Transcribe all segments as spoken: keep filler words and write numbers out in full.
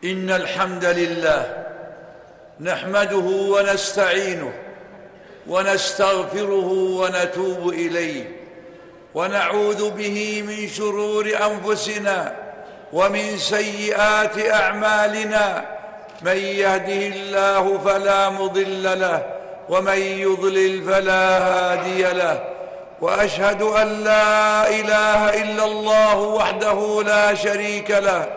إن الحمد لله نحمده ونستعينه ونستغفره ونتوب إليه، ونعوذ به من شرور أنفسنا ومن سيئات أعمالنا. من يهده الله فلا مضل له، ومن يضلل فلا هادي له. وأشهد أن لا إله إلا الله وحده لا شريك له،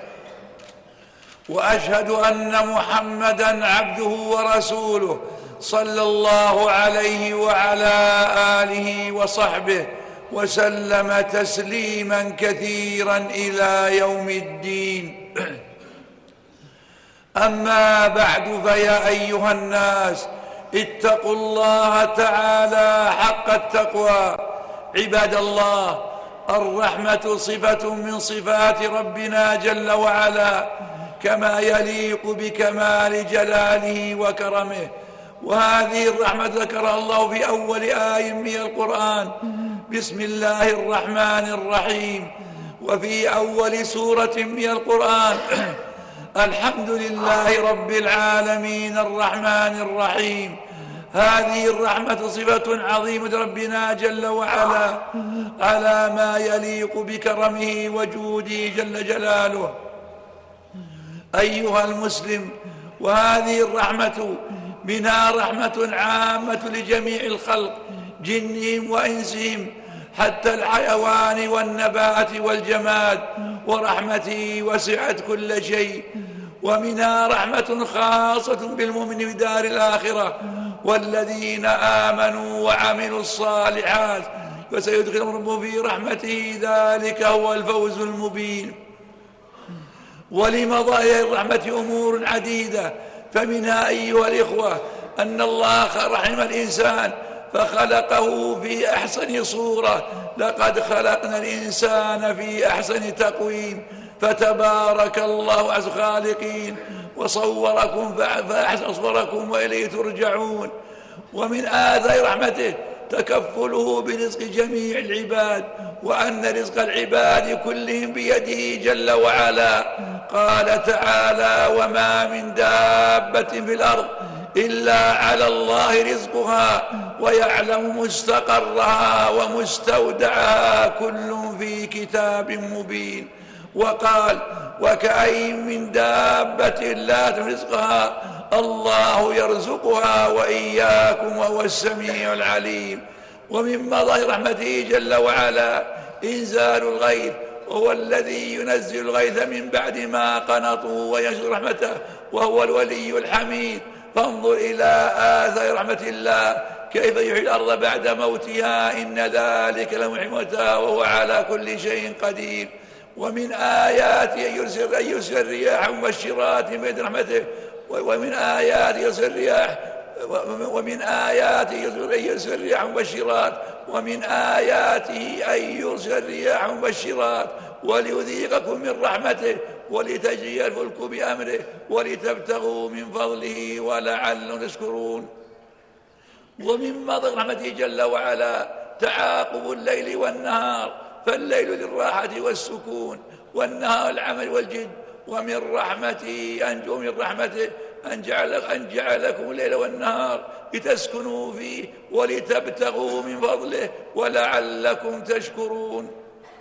وأشهد أن محمدًا عبده ورسوله صلى الله عليه وعلى آله وصحبه وسلم تسليماً كثيراً إلى يوم الدين. أما بعد، فيا أيها الناس اتقوا الله تعالى حق التقوى. عباد الله، الرحمة صفة من صفات ربنا جل وعلا، كما يليق بكمال جلاله وكرمه. وهذه الرحمة ذكرها الله في أول آية من القرآن: بسم الله الرحمن الرحيم. وفي أول سورة من القرآن: الحمد لله رب العالمين الرحمن الرحيم. هذه الرحمة صفة عظيمة ربنا جل وعلا على ما يليق بكرمه وجوده جل جلاله. أيها المسلم، وهذه الرحمة منها رحمة عامة لجميع الخلق، جنهم وإنسهم، حتى الحيوان والنبات والجماد، ورحمته وسعت كل شيء. ومنها رحمة خاصة بالمؤمن في دار الآخرة: والذين آمنوا وعملوا الصالحات فسيدخلهم ربهم في رحمته، ذلك هو الفوز المبين. ولمظاهر الرحمة أمور عديدة، فمنها أيها الإخوة أن الله رحم الإنسان فخلقه في أحسن صورة. لقد خلقنا الإنسان في أحسن تقويم، فتبارك الله أحسن الخالقين، وصوركم فأحسن صوركم وإليه ترجعون. ومن آثار رحمته تكفله برزق جميع العباد، وأن رزق العباد كلهم بيده جل وعلا. قال تعالى: وما من دابة في الأرض إلا على الله رزقها ويعلم مستقرها ومستودعها، كل في كتاب مبين. وقال: وكأين من دابة لا تحمل رزقها الله يرزقها وإياكم وهو السميع العليم. ومن مظاهر رحمته جل وعلا إنزال الغيث، وهو الذي ينزل الغيث من بعد ما قنطوا وينشر رحمته، وهو الولي الحميد. فانظر إلى آثار رحمة الله، كيف يحيي الأرض بعد موتها، إن ذلك لمحيي الموتى وهو على كل شيء قدير. ومن آياته أن يرسل أن يرسل الرياح مبشرات بإذن رحمته، ومن آياته يرسل الرياح ومن آياته أن يرسل الرياح مبشرات ومن آياته أن يرسل الرياح مبشرات وليذيقكم من رحمته ولتجري الفلك بأمره ولتبتغوا من فضله ولعلكم تشكرون. ومن مظهر رحمته جل وعلا تعاقب الليل والنهار، فالليل للراحة والسكون، والنهار العمل والجد. ومن رحمته أن من رحمته أن جعل أن جعلكم الليل والنهار لتسكنوا فيه ولتبتغوا من فضله ولعلكم تشكرون.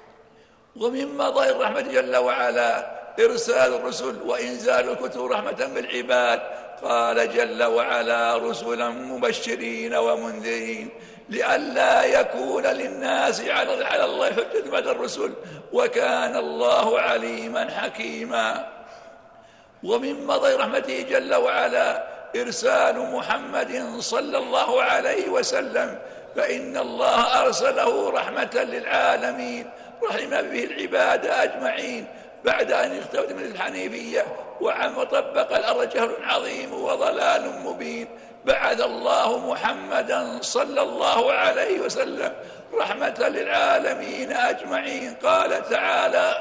ومن مظاهر رحمة جل وعلا إرسال الرسل وإنزال الكتب رحمة بالعباد. قال جل وعلا: رسلا مبشرين ومنذرين لئلا يكون للناس على الله حجة بعد الرسل، وكان الله عليما حكيما. ومن مظاهر رحمته جل وعلا إرسال محمد صلى الله عليه وسلم، فإن الله أرسله رحمة للعالمين، رحم به العباد أجمعين بعد أن اختفت من الحنيفية وعم طبق الأرض جهل عظيم وضلال مبين. بعث الله محمدا صلى الله عليه وسلم رحمة للعالمين أجمعين. قال تعالى: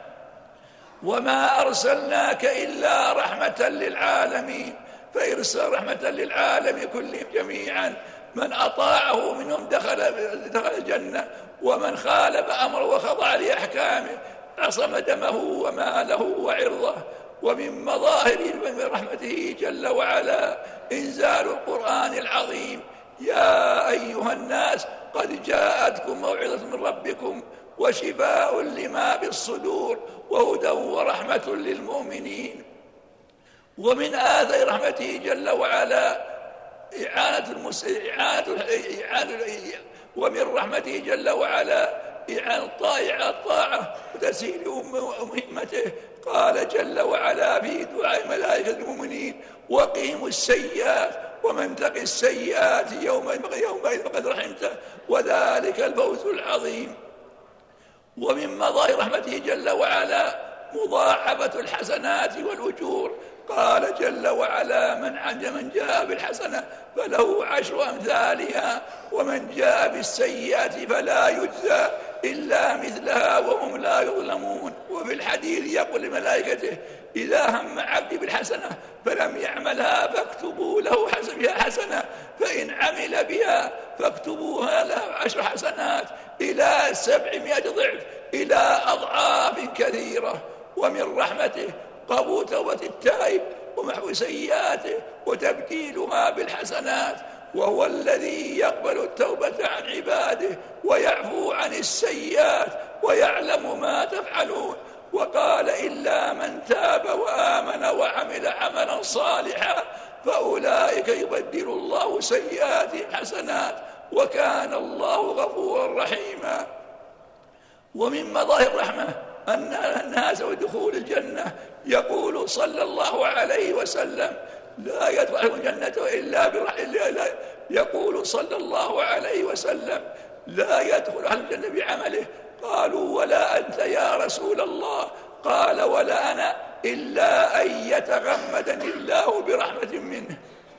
وما أرسلناك إلا رحمة للعالمين. فإرسال رحمة للعالمين كلهم جميعا، من أطاعه منهم دخل, دخل الجنة، ومن خالف أمره وخضع لأحكامه عصم دمه وماله وعرضه. ومن مظاهر رحمته جل وعلا إنزال القرآن العظيم. يا أيها الناس قد جاءتكم موعظة من ربكم وشفاء لما بالصدور وهدى ورحمة للمؤمنين. ومن آثار رحمته جل وعلا إعانة المسلمين، إعانة إعانة ومن رحمته جل وعلا إعانة الطائع على الطاعة وتسهيل مهمته. قال جل وعلا في دعاء ملائكة المؤمنين: وقيموا السيئات ومن تق السيئات يومئذ فقد رحمته وذلك الفوز العظيم. ومن مظاهر رحمته جل وعلا مضاعفة الحسنات والأجور. قال جل وعلا: من عمل من جاء بالحسنة فله عشر أمثالها ومن جاء بالسيئات فلا يجزى إلا مثلها وهم لا يظلمون. وفي الحديث يقول لملائكته: إذا هم عبدي بالحسنة فلم يعملها فاكتبوا له بها حسنة، فإن عمل بها فاكتبوها له عشر حسنات إلى سبعمائة ضعف إلى أضعاف كثيرة. ومن رحمته قبول توبة التائب ومحو سيئاته وتبديلها بالحسنات، وهو الذي يقبل التوبة عن عباده ويعفو عن السيئات ويعلم ما تفعلون. وقال: إلا من تاب وآمن وعمل عملا صالحا فأولئك يبدل الله سيئاتهم حسنات وكان الله غفورا رحيما. ومن مظاهر الرحمة أن الناس ودخول الجنة يقول صلى الله عليه وسلم: لا يدخل الجنة إلا برحمة. يقول صلى الله عليه وسلم: لا يدخل أهل الجنة بعمله. قالوا: ولا أنت يا رسول الله؟ قال: ولا أنا إلا أن يتغمدني الله برحمة منه.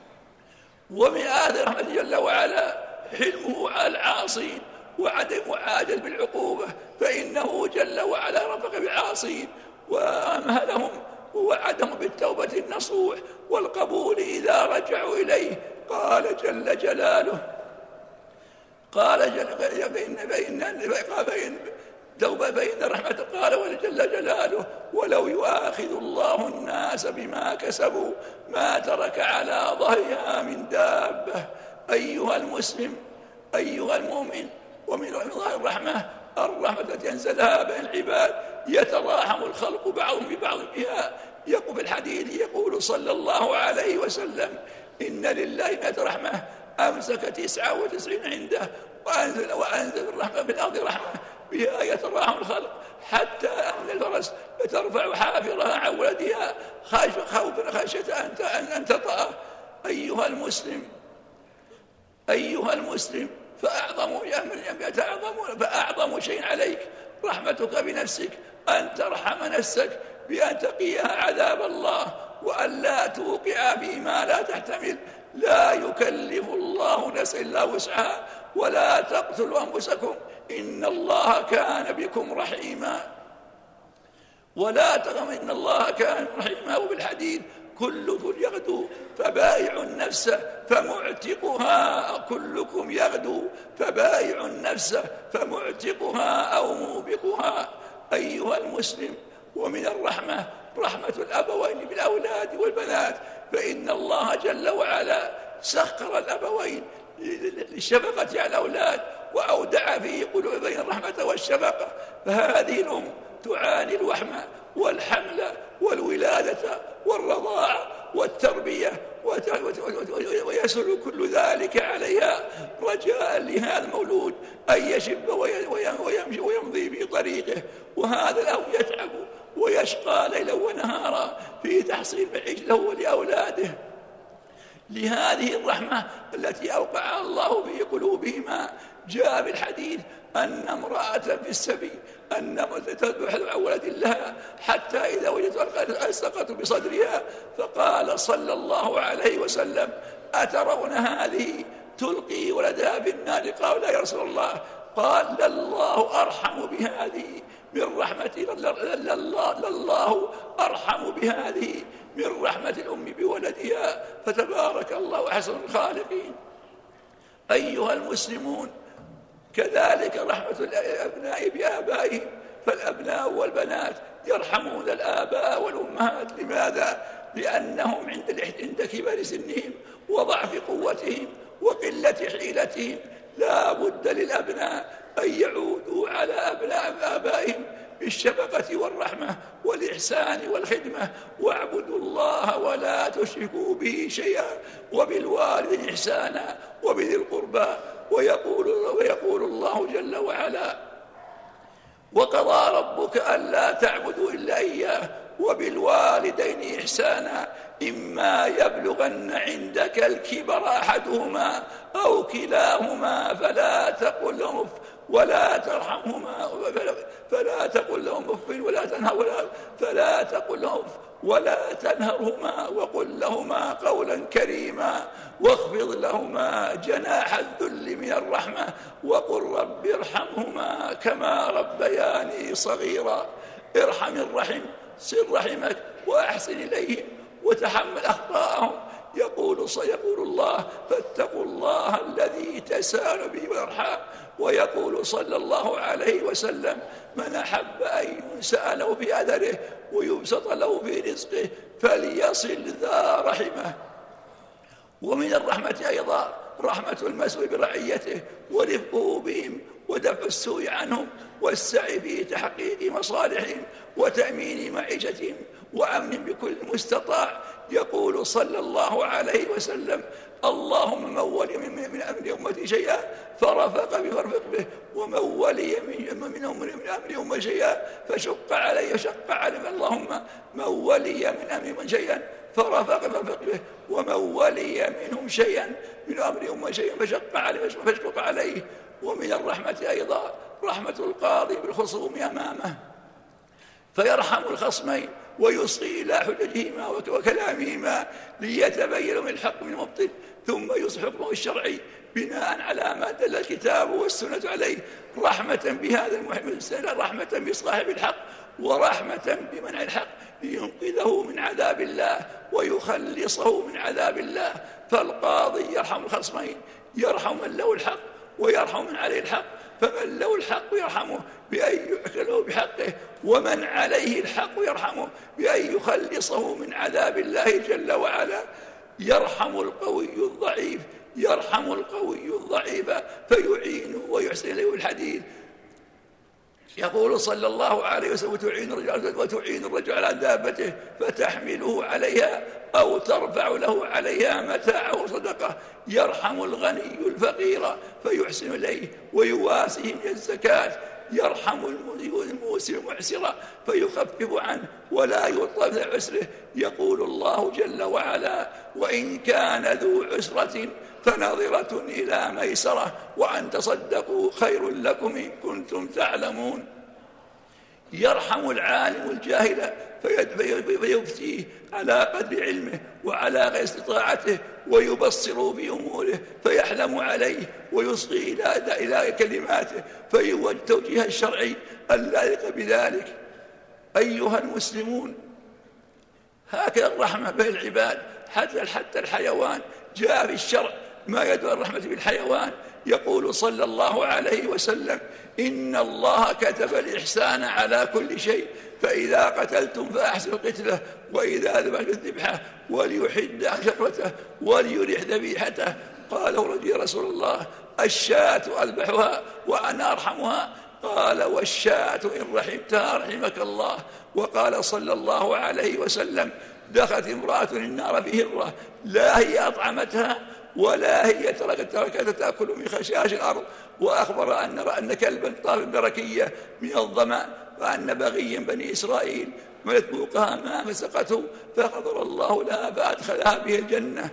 ومن آثار رحمته جل وعلا حلمه على العاصين وعدم معاجل بالعقوبة، فإنه جل وعلا رفق بالعاصين وأمهلهم ووعدهم بالتوبة النصوح والقبول إذا رجعوا إليه. قال جل جلاله: قال جل بين بين بين توبة بين رحمته. قال وجل جلاله: ولو يؤاخذ الله الناس بما كسبوا ما ترك على ظهرها من دابة. أيها المسلم، أيها المؤمن، ومن ظاهر الرحمة الرحمة التي أنزلها بين العباد يتراحم الخلق بعضهم ببعض بها. يقول في الحديث يقول صلى الله عليه وسلم: إن لله مئة رحمة أمسك تسعة وتسعين عنده وأنزل, وأنزل الرحمة في الأرض رحمة بها يتراحم الخلق حتى أن الفرس ترفع حافرها عن ولدها خوفا خشية أن تطأه. أيها المسلم، أيها المسلم، فأعظم فأعظم شيء عليك رحمتك بنفسك، أن ترحم نفسك بأن تقيها عذاب الله وأن لا توقع فيما لا تحتمل. لا يكلف الله نفسا إلا وسعها ولا تقتلوا أنفسكم إن الله كان بكم رحيما. ولا تغم إن الله كان رحيما. وبالحديث: كلكم يغدو فبائع النفس فمعتقها كلكم يغدو فبائع النفس فمعتقها أو موبقها. أيها المسلم، ومن الرحمة رحمة الأبوين بالأولاد والبنات، فإن الله جل وعلا سخر الأبوين للشفقة على الأولاد وأودع في قلوبهم الرحمة والشفقة. فهذه الأم تعاني الوحمة والحمل والولادة والرضاعة والتربية ويسهل كل ذلك عليها رجاء لهذا المولود أن يشب ويمشي ويمضي في طريقه، وهذا الأب يتعب ويشقى ليلا ونهارا في تحصيل معيشته ولأولاده. لهذه الرحمة التي أوقعها الله في قلوبهما جاء بالحديث أن امرأة في السبي أن تذبح عن ولد لها حتى إذا وجدت ألصقت بصدرها، فقال صلى الله عليه وسلم: أترون هذه تلقي ولدها في النار؟ قالوا: لا يا رسول الله. قال: لله أرحم بهذه من رحمة لله, لله أرحم بهذه من رحمة الأم بولدها، فتبارك الله أحسن الخالقين. أيها المسلمون، كذلك رحمة الأبناء بآبائهم. فالأبناء والبنات يرحمون الآباء والأمهات. لماذا؟ لأنهم عند كبر سنهم وضعف قوتهم وقلة حيلتهم لا بد للأبناء أن يعودوا على أبناء آبائهم بالشفقة والرحمة والإحسان والخدمة. واعبدوا الله ولا تشركوا به شيئا وبالوالدين إحسانا وبذي القربى. ويقول, ويقول الله جل وعلا: وقضى ربك ألا تعبدوا إلا إياه وبالوالدين إحسانا إما يبلغن عندك الكبر أحدهما أو كلاهما فلا تقل لهم ولا ترحمهما فلا تقل لهم اف ولا تنهر ولا فلا تقل لهم ولا تنهرهما وقل لهما قولا كريما واخفض لهما جناح الذل من الرحمة وقل رب ارحمهما كما ربياني صغيرا. ارحم الرحم، صل رحمك وأحسن إليهم وتحمل أخطاءهم. يقول يقول الله: فاتقوا الله الذي تساءل به والأرحام. ويقول صلى الله عليه وسلم: من أحب أن ينسأ له في أثره ويبسط له في رزقه فليصل ذا رحمه. ومن الرحمة أيضا رحمة المسؤول برعيته ورفقه بهم ودفع السوء عنهم والسعي في تحقيق مصالحهم وتأمين معيشتهم وأمن بكل مستطاع. يقول صلى الله عليه وسلم: اللهم من ولي من أمر أمتي شيئا فرفق به فارفق به، ومن ولي من أمر أمتي شيئا فشق عليه فشق عليه. اللهم من ولي من أمر شيئا فرفق فارفق به، ومن ولي منهم شيئا من أمر أمتي شيئا فشق عليه فشق عليه. ومن الرحمة أيضا رحمة القاضي بالخصوم أمامه فيرحم الخصمين ويصغي إلى حججهما وكلامهما ليتبين من الحق من المبطل، ثم يصبح حكمه الشرعي بناء على ما دل الكتاب والسنة عليه، رحمة بهذا المحمد السنة، رحمة بصاحب الحق ورحمة بمنع الحق لينقذه من عذاب الله ويخلصه من عذاب الله. فالقاضي يرحم الخصمين، يرحم من له الحق ويرحم من عليه الحق. فمن له الحق يرحمه بأن يحكله بحقه، ومن عليه الحق يرحمه بأن يخلصه من عذاب الله جل وعلا. يرحم القوي الضعيف، يرحم القوي الضعيف فيعينه ويحسن إليه الحديث. يقول صلى الله عليه وسلم: وتعين الرجل, وتعين الرجل على دابته فتحمله عليها أو ترفع له عليها متاعه صدقة. يرحم الغني الفقير فيحسن إليه ويواسيه من الزكاة. يرحم الموسر المعسر فيخفف عنه ولا يطلب عسره. يقول الله جل وعلا: وإن كان ذو عسرة فنظرة إلى ميسرة وأن تصدقوا خير لكم إن كنتم تعلمون. يرحم العالم الجاهل فيفتيه على قدر علمه وعلى غير استطاعته ويبصر في أموره فيحلم عليه ويصغي إلى كلماته فيوجه توجيه الشرعي اللائق بذلك. أيها المسلمون، هكذا الرحمة بين العباد. حتى حتى الحيوان جاء في الشرع ما يدعو الرحمة بالحيوان. يقول صلى الله عليه وسلم: إن الله كتب الإحسان على كل شيء، فإذا قتلتم فأحسنوا قتله، وإذا ذبحتم الذبحة وليحد شفرته وليريح ذبيحته. قال رجل: يا رسول الله، الشاة أذبحها وأنا أرحمها؟ قال: والشاة إن رحمتها رحمك الله. وقال صلى الله عليه وسلم: دخلت امرأة النار بهرة لا هي أطعمتها ولا هي تركتها تأكل من خشاش الأرض. وأخبر أن أن كلبا طال بركية من الظمأ وأن بغيا بني إسرائيل ملت بوقها ما مسقته فغفر الله لها فأدخلها به الجنة.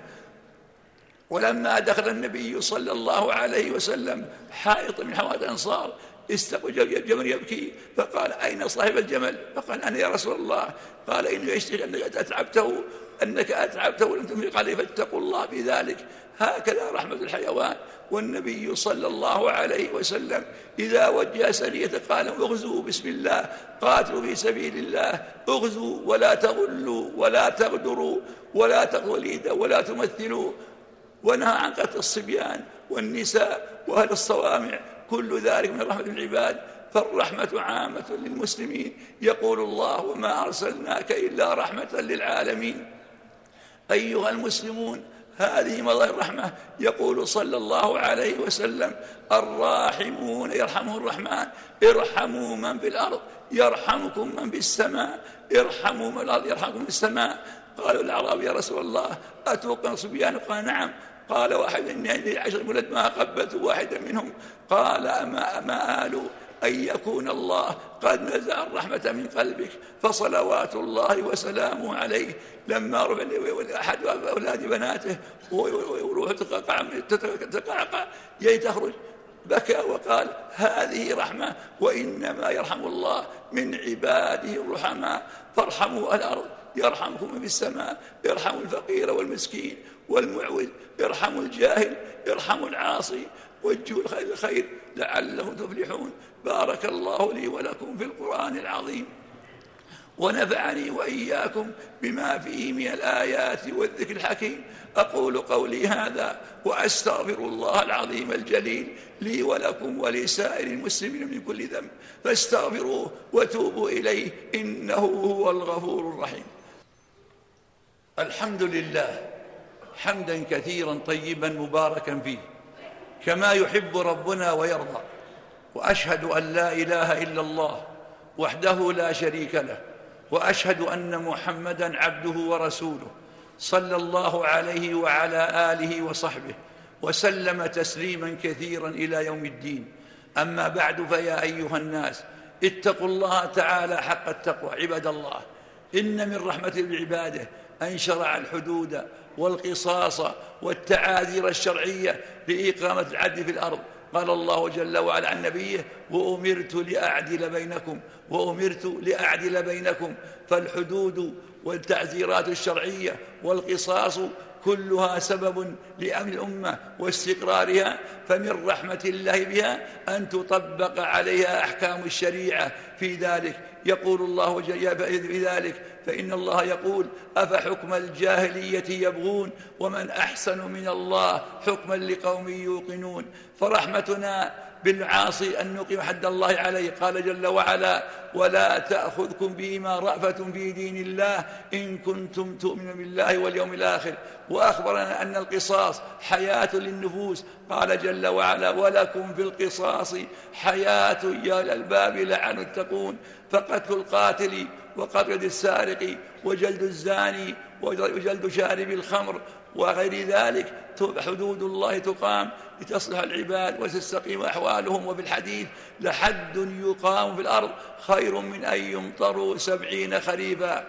ولما دخل النبي صلى الله عليه وسلم حائط من حوائط الأنصار استقبل الجمل يبكي فقال: أين صاحب الجمل؟ فقال: أنا يا رسول الله. قال: إنه يشتكي أنك أتعبته أنك أتعبته ولم تنفق عليه فاتقوا الله بذلك. هكذا رحمة الحيوان. والنبي صلى الله عليه وسلم إذا وجه سرية قال: اغزوا بسم الله، قاتلوا في سبيل الله، اغزوا ولا تغلوا ولا تغدروا ولا تغلوا ولا تمثلوا. ونهى عن قتل الصبيان والنساء وأهل الصوامع. كل ذلك من رحمة العباد. فالرحمة عامة للمسلمين. يقول الله: وما أرسلناك إلا رحمة للعالمين. أيها المسلمون، هذه مظاهر الرحمة. يقول صلى الله عليه وسلم: الراحمون يرحمه الرحمن، ارحموا من في الأرض يرحمكم من في السماء، ارحموا من الأرض يرحمكم في السماء. قالوا الأعراب: يا رسول الله أتوقن صبيان؟ قال: نعم. قال: واحد إني عندي عشر ولد ما قبلت واحدا منهم. قال: أما أما آلوا أن يكون الله قد نزع الرحمة من قلبك؟ فصلوات الله وسلامه عليه لما رفع أحد أولاد بناته وروح تقعقع تخرج بكى وقال: هذه رحمة، وإنما يرحم الله من عباده الرحماء. فارحموا الأرض يرحمكم في السماء، ارحموا الفقير والمسكين والمعوز، ارحموا الجاهل، ارحموا العاصي، وجهوا الخير لعلهم تفلحون. بارك الله لي ولكم في القرآن العظيم، ونفعني وإياكم بما فيه من الآيات والذكر الحكيم. أقول قولي هذا وأستغفر الله العظيم الجليل لي ولكم ولسائر المسلمين من كل ذنب، فاستغفروه وتوبوا إليه إنه هو الغفور الرحيم. الحمد لله حمدا كثيرا طيبا مباركا فيه كما يحب ربنا ويرضى، وأشهد أن لا إله إلا الله وحده لا شريك له، وأشهد أن محمدا عبده ورسوله صلى الله عليه وعلى آله وصحبه وسلم تسليما كثيرا إلى يوم الدين. أما بعد، فيا أيها الناس اتقوا الله تعالى حق التقوى. عباد الله، إن من رحمة العبادة أن شرع الحدود والقصاص والتعاذير الشرعية لإقامة العدل في الأرض. قال الله جل وعلا عن نبيه: وأمرت لأعدل بينكم وأمرت لأعدل بينكم. فالحدود والتعزيرات الشرعية والقصاص كلها سبب لأمن الأمة واستقرارها، فمن رحمة الله بها أن تطبق عليها أحكام الشريعة. في ذلك يقول الله في ذلك فإن الله يقول: أفحكم الجاهلية يبغون ومن أحسن من الله حكما لقوم يوقنون. فرحمتنا بالعاصي أن نقيم حد الله عليه. قال جل وعلا: ولا تأخذكم بما رأفة في دين الله إن كنتم تؤمنون بالله واليوم الآخر. وأخبرنا أن القصاص حياة للنفوس. قال جل وعلا: ولكم في القصاص حياة يا الألباب لعلكم تتقون. فقتل القاتل وقتل السارق وجلد الزاني وجلد شارب الخمر وغير ذلك حدود الله تقام لتصلح العباد وتستقيم أحوالهم. وفي الحديث: لحد يقام في الأرض خير من أن يمطروا سبعين خريفا.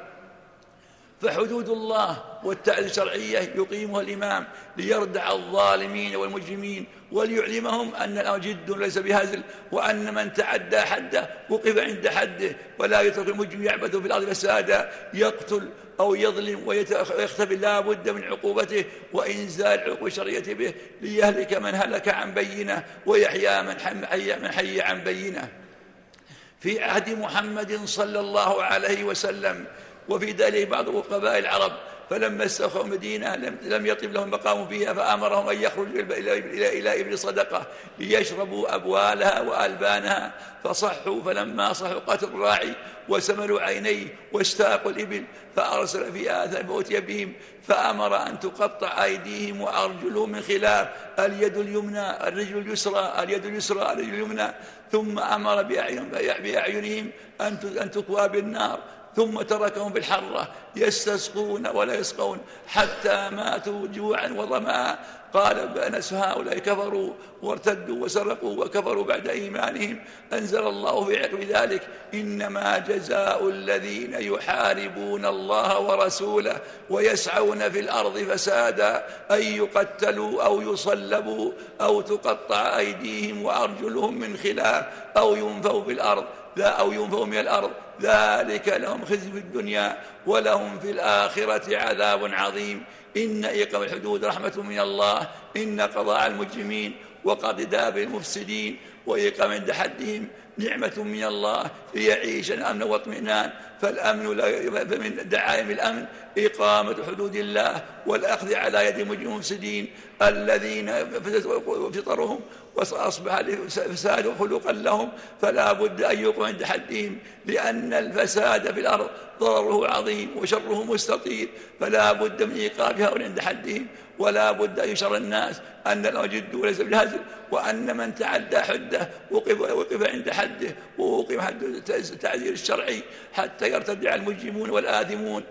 فحدود الله والتعزير الشرعية يقيمها الإمام ليردع الظالمين والمجرمين وليعلمهم أن الأمر جد ليس بهزل، وأن من تعدى حده وقف عند حده، ولا يترك المجرم يعبث في الأرض فسادا يقتل أو يظلم ويختفي لا بد من عقوبته وإنزال العقوبة الشرعية به ليهلك من هلك عن بينه ويحيى من حي عن بينه. في عهد محمد صلى الله عليه وسلم وفي ذلك بعض قبائل العرب، فلما استوخوا المدينة لم يطب لهم المقام فيها، فأمرهم أن يخرجوا إلى إبل صدقة ليشربوا أبوالها وألبانها، فصحوا. فلما صحوا قتلوا الراعي وسملوا عينيه واستاقوا الإبل، فأرسل في آثار فأتي بهم، فأمر أن تقطع أيديهم وأرجلهم من خلاف، اليد اليمنى الرجل اليسرى اليد اليسرى الرجل اليمنى، ثم أمر بأعينهم أن تكوى بالنار، ثم تركهم بالحرة يستسقون ولا يسقون حتى ماتوا جوعا وظمأ. قال: بأنس هؤلاء كفروا وارتدوا وسرقوا وكفروا بعد إيمانهم. أنزل الله في عقب ذلك: إنما جزاء الذين يحاربون الله ورسوله ويسعون في الأرض فسادا أن يقتلوا أو يصلبوا أو تقطع أيديهم وأرجلهم من خلاف أو ينفوا في الأرض لا أو ينفوا من الأرض، ذلك لهم خزي في الدنيا ولهم في الآخرة عذاب عظيم. إن إقامة الحدود رحمة من الله، إن قضاء المجرمين وقضاء دابر المفسدين وإقامة عند حدهم نعمة من الله ليعيش الأمن واطمئنان. فالأمن فمن دعائم الأمن إقامة حدود الله والأخذ على يد المفسدين الذين فطرهم وأصبح فساد خلقا لهم، فلا بد أن يقوم عند حدهم، لأن الفساد في الأرض ضرره عظيم وشره مستطيل، فلا بد من إيقافها عند حدهم، ولا بد أن يشعر الناس أن الجد وليس بالهزل، وأن من تعدى حده وقف, وقف عند حده ووقف حد التعذير الشرعي حتى يرتدع المجرمون والآثمون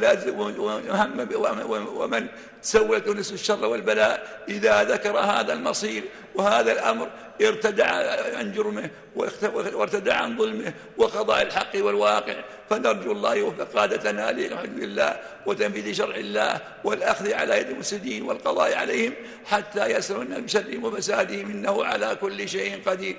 ومن سولت نسو الشر والبلاء. إذا ذكر هذا المصير وهذا الأمر ارتدع عن جرمه وارتدع عن ظلمه وقضاء الحق والواقع، فنرجو الله يوفق قادتنا لحدود الله وتنفيذ شرع الله والأخذ على يد المفسدين والقضاء عليهم حتى يسرون من شرهم وفسادهم، إنه على كل شيء قدير.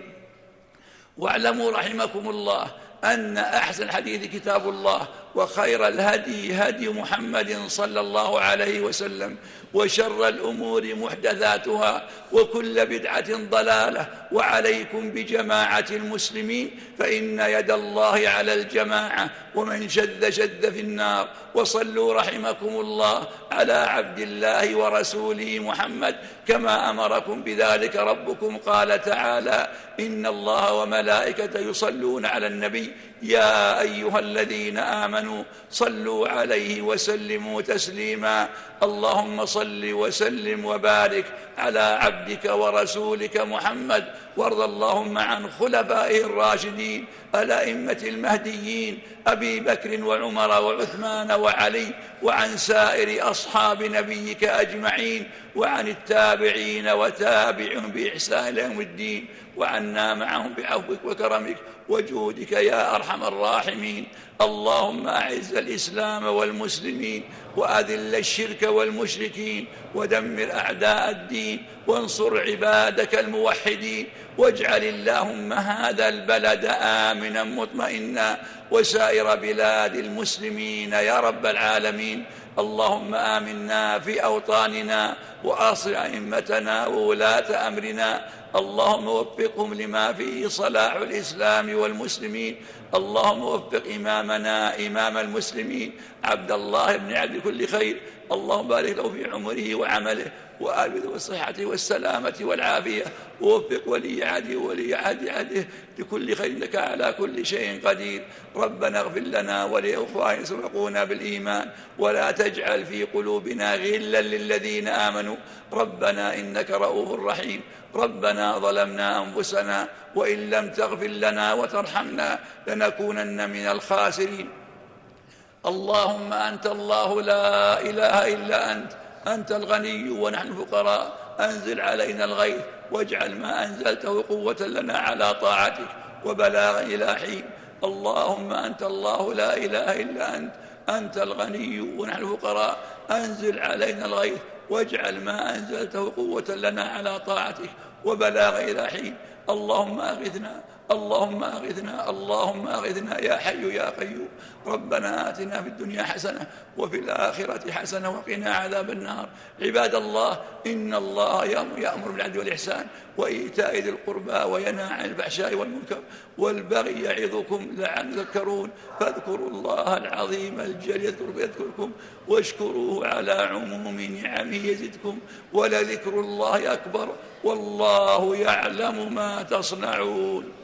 واعلموا رحمكم الله أن أحسن الحديث كتاب الله، وخير الهدي هدي محمد صلى الله عليه وسلم، وشر الأمور محدثاتها، وكل بدعة ضلالة، وعليكم بجماعة المسلمين فإن يد الله على الجماعة، ومن شذ شذ في النار. وصلوا رحمكم الله على عبد الله ورسوله محمد كما أمركم بذلك ربكم، قال تعالى: إن الله وملائكته يصلون على النبي يا أيها الذين آمنوا صلوا عليه وسلموا تسليما. اللهم صل وسلم وبارك على عبدك ورسولك محمد، وارض اللهم عن خلفائه الراشدين الأئمة المهديين أبي بكر وعمر وعثمان وعلي، وعن سائر أصحاب نبيك أجمعين، وعن التابعين وتابعهم بإحسان إلى يوم الدين، وعنا معهم بعفوك وكرمك وجودك يا أرحم الراحمين. اللهم أعز الإسلام والمسلمين، وأذل الشرك والمشركين، ودمر أعداء الدين، وانصر عبادك الموحدين، واجعل اللهم هذا البلد آمنا مطمئنا، وسائر بلاد المسلمين يا رب العالمين. اللهم آمنا في أوطاننا، وأصل أئمتنا وولاة أمرنا، اللهم وفقهم لما فيه صلاح الإسلام والمسلمين. اللهم وفق إمامنا إمام المسلمين عبد الله بن عبد كل خير، اللهم بارك له في عمره وعمله وآله والصحة والسلامة والعافية، ووفق ولي عهده وولي عهد عهده لكل خير، إنك على كل شيء قدير. ربنا اغفر لنا ولإخواننا سبقونا بالإيمان، ولا تجعل في قلوبنا غلا للذين آمنوا، ربنا إنك رؤوف رحيم. ربنا ظلمنا أنفسنا وإن لم تغفر لنا وترحمنا لنكونن من الخاسرين. اللهم أنت الله لا إله إلا أنت، أنت الغني ونحن فقراء، أنزل علينا الغيث واجعل ما أنزلته قوة لنا على طاعتك وبلاغ إلى حين. اللهم أنت الله لا إله إلا أنت، أنت الغني ونحن فقراء، أنزل علينا الغيث واجعل ما أنزلته قوة لنا على طاعتك وبلاغ إلى حين. اللهم أغثنا اللهم أغثنا اللهم أغثنا يا حي يا قيوم. ربنا آتنا في الدنيا حسنة وفي الآخرة حسنة وقنا عذاب النار. عباد الله، إن الله يأمر بالعدل والإحسان وإيتاء ذي القربى وينهى عن الفحشاء والمنكر والبغي يعظكم لعلكم تذكرون. فاذكروا الله العظيم الجليل يذكركم، واشكروه على عموم نعمه يزدكم، ولذكر الله أكبر، والله يعلم ما تصنعون.